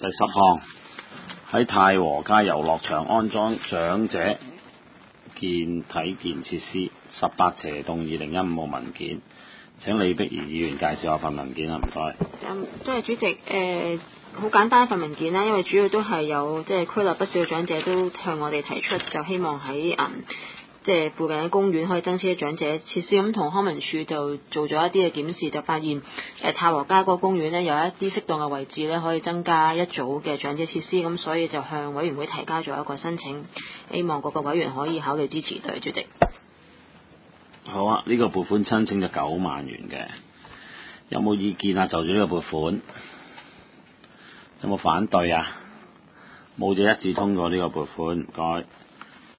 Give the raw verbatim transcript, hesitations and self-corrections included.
第十項，喺太和街遊樂場安裝長者健體健設施，十八斜棟二零一五號文件。請李碧儀議員介紹下份文件啊，唔該。 嗯，多謝主席。誒、呃，好簡單一份文件啦，因為主要都係有即係區內不少嘅長者都向我哋提出，就希望喺嗯即係附近嘅公園可以增設長者設施。咁同康文署就做咗一啲嘅檢視，就發現誒、呃、太和街嗰個公園呢，有一啲適當嘅位置呢，可以增加一組嘅長者設施。咁所以就向委員會提交咗一個申請，希望各個委員可以考慮支持。對，主席。 好啊，呢、這個撥款申請就九萬元嘅，有冇意見啊？就住呢個撥款，有冇反對啊？冇就一致通過呢個撥款，唔該。